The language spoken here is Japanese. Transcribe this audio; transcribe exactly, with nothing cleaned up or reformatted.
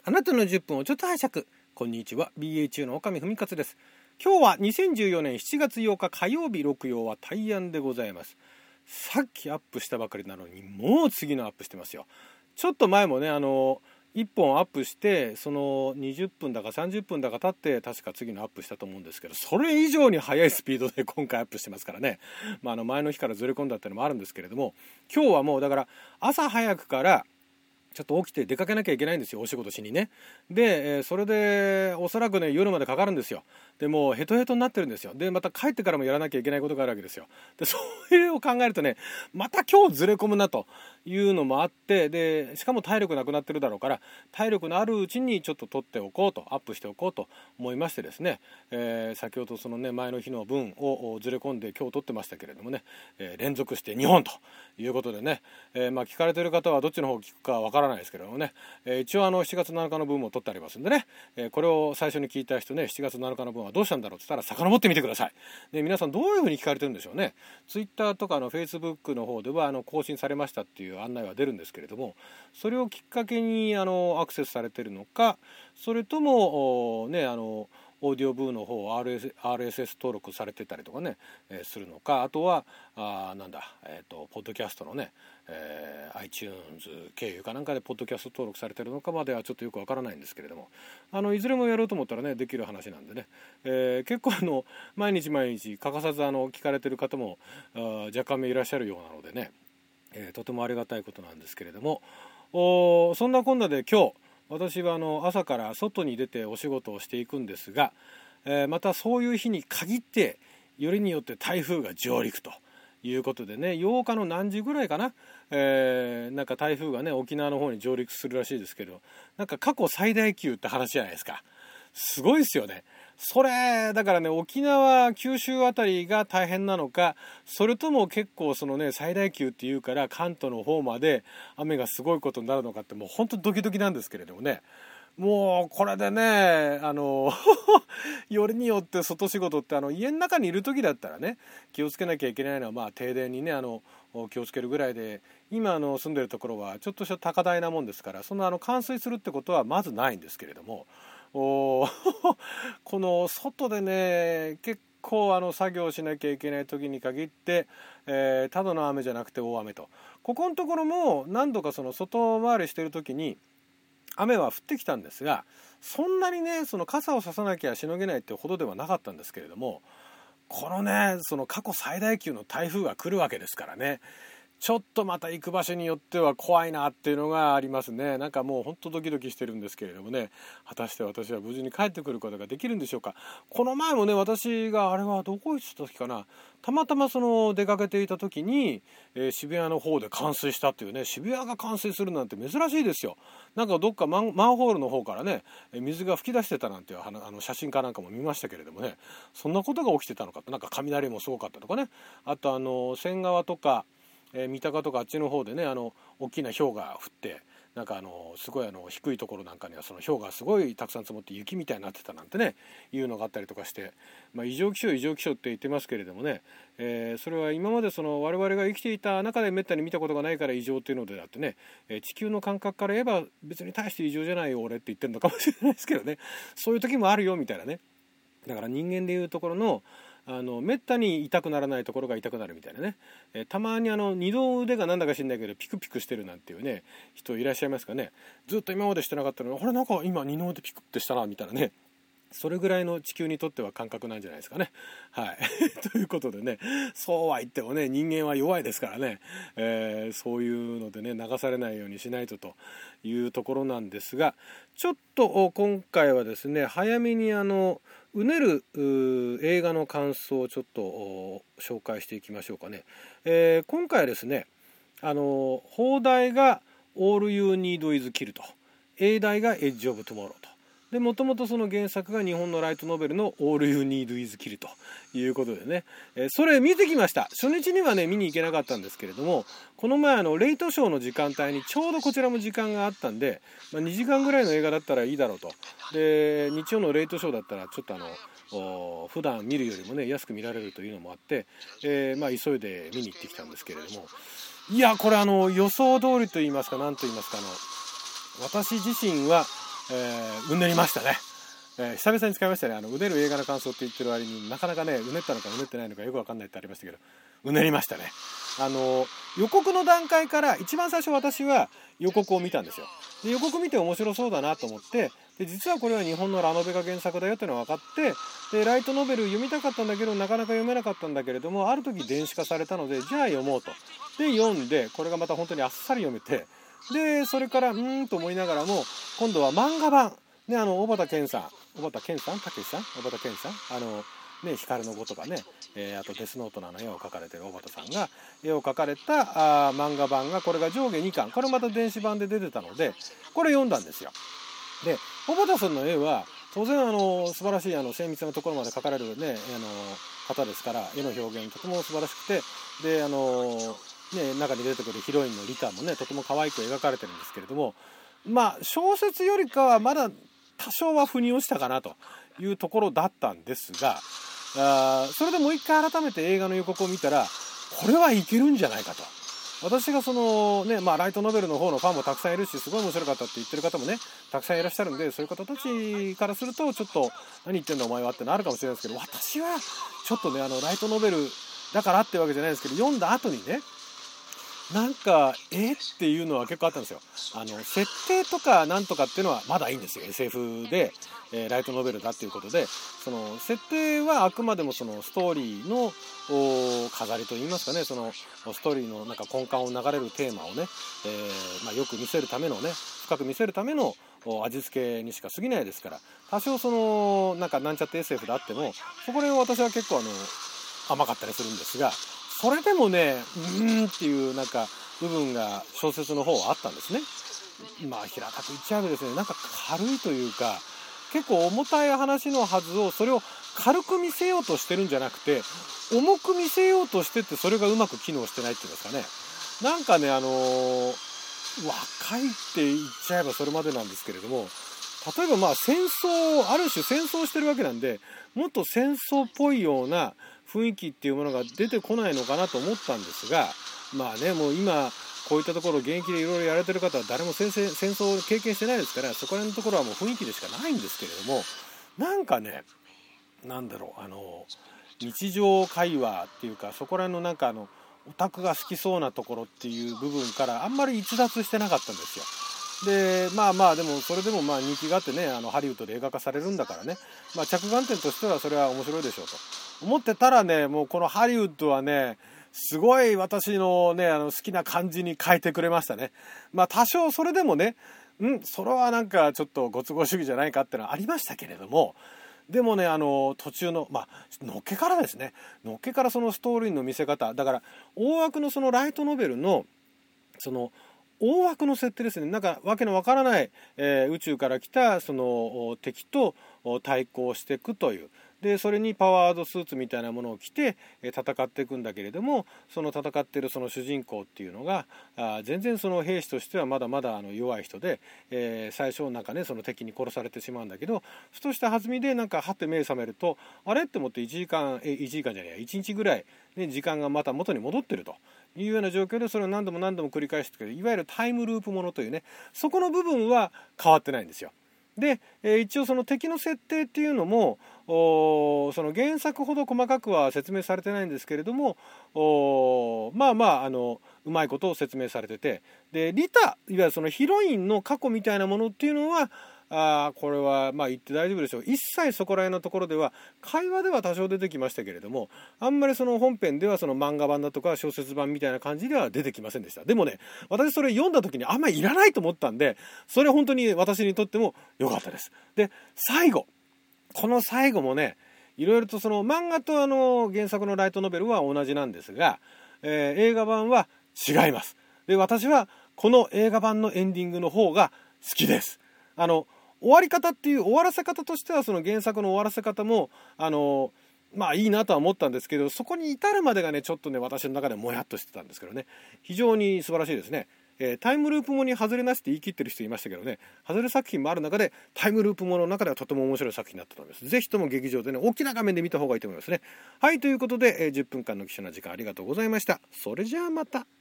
あなたのじゅっぷんをちょっと拝借。こんにちは、 ビーエー 中の岡見文勝です。今日はにせんじゅうよねんしちがつようか火曜日、録曜は大安でございます。さっきアップしたばかりなのにもう次のアップしてますよ。ちょっと前もねあのいっぽんアップしてそのにじゅっぷんだかさんじゅっぷんだか経って確か次のアップしたと思うんですけど、それ以上に速いスピードで今回アップしてますからね。まあ、あの前の日からずれ込んだっていうのもあるんですけれども、今日はもうだから朝早くからちょっと起きて出かけなきゃいけないんですよ、お仕事しにね。で、えー、それでおそらくね夜までかかるんですよ。でもうヘトヘトになってるんですよ。でまた帰ってからもやらなきゃいけないことがあるわけですよ。でそれを考えるとね、また今日ずれ込むなというのもあって、でしかも体力なくなってるだろうから、体力のあるうちにちょっと撮っておこうと、アップしておこうと思いましてですね、えー、先ほどそのね前の日の分をずれ込んで今日撮ってましたけれどもね、えー、連続してにほんということでね、えー、まあ聞かれてる方はどっちの方を聞くかわからないですけれどもね、えー、一応あのしちがつなのかの分も撮ってありますんでね、えー、これを最初に聞いた人ね、しちがつなのかの分はどうしたんだろうって言ったら遡ってみてください。で皆さんどういうふうに聞かれてるんでしょうね。ツイッターとかのフェイスブックの方ではあの更新されましたっていう案内は出るんですけれども、それをきっかけにあのアクセスされてるのか、それともねあのオーディオブーの方 アールエス、アールエスエス 登録されてたりとかね、えー、するのか、あとはあなんだ、えーとポッドキャストのね、えー、iTunes 経由かなんかでポッドキャスト登録されてるのかまではちょっとよくわからないんですけれども、あのいずれもやろうと思ったらねできる話なんでね、えー、結構あの毎日毎日欠かさずあの聞かれてる方もあ若干名いらっしゃるようなのでね、えー、とてもありがたいことなんですけれども、おそんなこんなで今日私はあの朝から外に出てお仕事をしていくんですが、えー、またそういう日に限ってよりによって台風が上陸ということでね、ようかの何時ぐらいかな、えー、なんか台風がね沖縄の方に上陸するらしいですけど、なんか過去最大級って話じゃないですか。すごいですよね。それだからね、沖縄九州あたりが大変なのか、それとも結構そのね最大級っていうから関東の方まで雨がすごいことになるのかって、もう本当ドキドキなんですけれどもね。もうこれでねあのよりによって外仕事ってあの家の中にいる時だったらね気をつけなきゃいけないのは、まあ停電にねあの気をつけるぐらいで、今あの住んでるところはちょっとした高台なもんですから、そんなあの冠水するってことはまずないんですけれども、おこの外でね結構あの作業しなきゃいけない時に限って、えー、ただの雨じゃなくて大雨と、ここのところも何度かその外回りしてる時に雨は降ってきたんですが、そんなにねその傘を差さなきゃしのげないってほどではなかったんですけれども、このねその過去最大級の台風が来るわけですからね、ちょっとまた行く場所によっては怖いなっていうのがありますね。なんかもうほんとドキドキしてるんですけれどもね、果たして私は無事に帰ってくることができるんでしょうか。この前もね私があれはどこ行ってた時かな、たまたまその出かけていた時に、えー、渋谷の方で冠水したっていうね、渋谷が冠水するなんて珍しいですよ。なんかどっかマン、マンホールの方からね水が噴き出してたなんていうあの写真かなんかも見ましたけれどもね、そんなことが起きてたのかって、なんか雷もすごかったとかね、あとあの仙川とかえー、三鷹とかあっちの方でねあの大きな氷が降って、なんかあのすごいあの低いところなんかにはその氷がすごいたくさん積もって雪みたいになってたなんてねいうのがあったりとかして、まあ、異常気象異常気象って言ってますけれどもね、えー、それは今までその我々が生きていた中でめったに見たことがないから異常っていうのであってね、えー、地球の感覚から言えば別に大して異常じゃないよ俺って言ってるのかもしれないですけどね、そういう時もあるよみたいなね。だから人間でいうところのあのめったに痛くならないところが痛くなるみたいなね、えー、たまにあの二の腕がなんだか知んないけどピクピクしてるなんていうね人いらっしゃいますかね。ずっと今までしてなかったのに、あれなんか今二の腕ピクってしたなみたいなね、それぐらいの地球にとっては感覚なんじゃないですかね。はいということでね、そうは言ってもね人間は弱いですからね、えー、そういうのでね流されないようにしないとというところなんですが、ちょっと今回はですね早めにあのうねる映画の感想をちょっと紹介していきましょうかね。えー、今回はですねあの邦題が All You Need Is Kill と、英題が Edge of Tomorrow とで、もともとその原作が日本のライトノベルの All You Need Is Kill ということでね、えー、それ見てきました。初日にはね見に行けなかったんですけれども、この前あのレイトショーの時間帯にちょうどこちらも時間があったんで、まあ、にじかんぐらいの映画だったらいいだろうと。で日曜のレイトショーだったらちょっとあの普段見るよりもね安く見られるというのもあって、えーまあ、急いで見に行ってきたんですけれども、いやこれあの予想通りと言いますか何と言いますか、あの私自身はえー、うねりましたね。えー、久々に使いましたね。あのうねる映画の感想って言ってる割になかなかね、うねったのかうねってないのかよく分かんないってありましたけど、うねりましたね。あの予告の段階から一番最初私は予告を見たんですよ。で予告見て面白そうだなと思って、で実はこれは日本のラノベが原作だよっていうのが分かって、でライトノベル読みたかったんだけどなかなか読めなかったんだけれども、ある時電子化されたのでじゃあ読もうと。で読んで、これがまた本当にあっさり読めて、でそれからうーんと思いながらも、今度は漫画版ね、あの小畑健さん小畑健さんたけしさん小畑健さん、あのね、光の碁とかね、えー、あとデスノートの絵を描かれてる小畑さんが絵を描かれたあ漫画版が、これが上下にかん、これまた電子版で出てたのでこれ読んだんですよ。で小畑さんの絵は当然あの素晴らしいあの精密なところまで描かれる、ね、あの方ですから、絵の表現とても素晴らしくて、であの、ね、中に出てくるヒロインのリカもねとても可愛く描かれてるんですけれども、まあ小説よりかはまだ多少は腑に落ちたかなというところだったんですが、あそれでもう一回改めて映画の予告を見たら、これはいけるんじゃないかと。私がそのね、まあライトノベルの方のファンもたくさんいるし、すごい面白かったって言ってる方もねたくさんいらっしゃるんで、そういう方たちからするとちょっと何言ってんだお前はってのあるかもしれないですけど、私はちょっとねあのライトノベルだからってわけじゃないですけど、読んだ後にね、なんかえっていうのは結構あったんですよ。あの設定とかなんとかっていうのはまだいいんですよ。 エスエフ で、えー、ライトノベルだっていうことで、その設定はあくまでもそのストーリーの飾りといいますかね、そのストーリーのなんか根幹を流れるテーマをね、えーまあ、よく見せるためのね、深く見せるための味付けにしか過ぎないですから、多少そのなんかなんちゃって エスエフ であってもそこら辺は私は結構あの甘かったりするんですが、それでもねうーんっていうなんか部分が小説の方はあったんですね。まあ平たく言っちゃえばですね、なんか軽いというか、結構重たい話のはずをそれを軽く見せようとしてるんじゃなくて、重く見せようとしてて、それがうまく機能してないっていうんですかね。なんかねあのー、若いって言っちゃえばそれまでなんですけれども、例えばまあ戦争、ある種戦争してるわけなんで、もっと戦争っぽいような雰囲気っていうものが出てこないのかなと思ったんですが、まあねもう今こういったところ現役でいろいろやられてる方は誰も戦争、戦争を経験してないですから、そこら辺のところはもう雰囲気でしかないんですけれども、なんかねなんだろう、あの日常会話っていうか、そこら辺のなんかあのオタクが好きそうなところっていう部分からあんまり逸脱してなかったんですよ。でまあまあでもそれでもまあ人気があってね、あのハリウッドで映画化されるんだからね、まあ、着眼点としてはそれは面白いでしょうと思ってたらね、もうこのハリウッドはねすごい私のねあの好きな感じに変えてくれましたね。まあ多少それでもね、んそれはなんかちょっとご都合主義じゃないかってのはありましたけれども、でもねあの途中のまあのっけからですね、のっけからそのストーリーの見せ方だから、大枠のそのライトノベルのその大枠の設定ですね、なんかわけのわからない、えー、宇宙から来たその敵と対抗していくという、でそれにパワードスーツみたいなものを着て戦っていくんだけれども、その戦っているその主人公っていうのがあ全然その兵士としてはまだまだあの弱い人で、えー、最初なんかねその敵に殺されてしまうんだけど、ふとした弾みでなんかはって目覚めると、あれって思っていちじかんえいちじかんじゃないやいちにちぐらい、ね、時間がまた元に戻ってるというような状況で、それを何度も何度も繰り返していわゆるタイムループものというね、そこの部分は変わってないんですよ。で、えー、一応その敵の設定っていうのもその原作ほど細かくは説明されてないんですけれども、まあまああのうまいことを説明されてて、でリタいわゆるそのヒロインの過去みたいなものっていうのはあこれはまあ言って大丈夫でしょう。一切そこら辺のところでは会話では多少出てきましたけれども、あんまりその本編ではその漫画版だとか小説版みたいな感じでは出てきませんでした。でもね私それ読んだ時にあんまりいらないと思ったんで、それは本当に私にとっても良かったです。で最後この最後もねいろいろとその漫画とあの原作のライトノベルは同じなんですが、えー、映画版は違います。で私はこの映画版のエンディングの方が好きです。あの終わり方っていう終わらせ方としてはその原作の終わらせ方もあのまあいいなとは思ったんですけど、そこに至るまでがねちょっとね私の中でもやっとしてたんですけどね、非常に素晴らしいですね。えー、タイムループもに外れなしって言い切ってる人いましたけどね、外れ作品もある中でタイムループもの中ではとても面白い作品だったと思います。ぜひとも劇場でね大きな画面で見た方がいいと思いますね。はい、ということで、えー、じゅっぷんかんの貴重な時間ありがとうございました。それじゃあまた。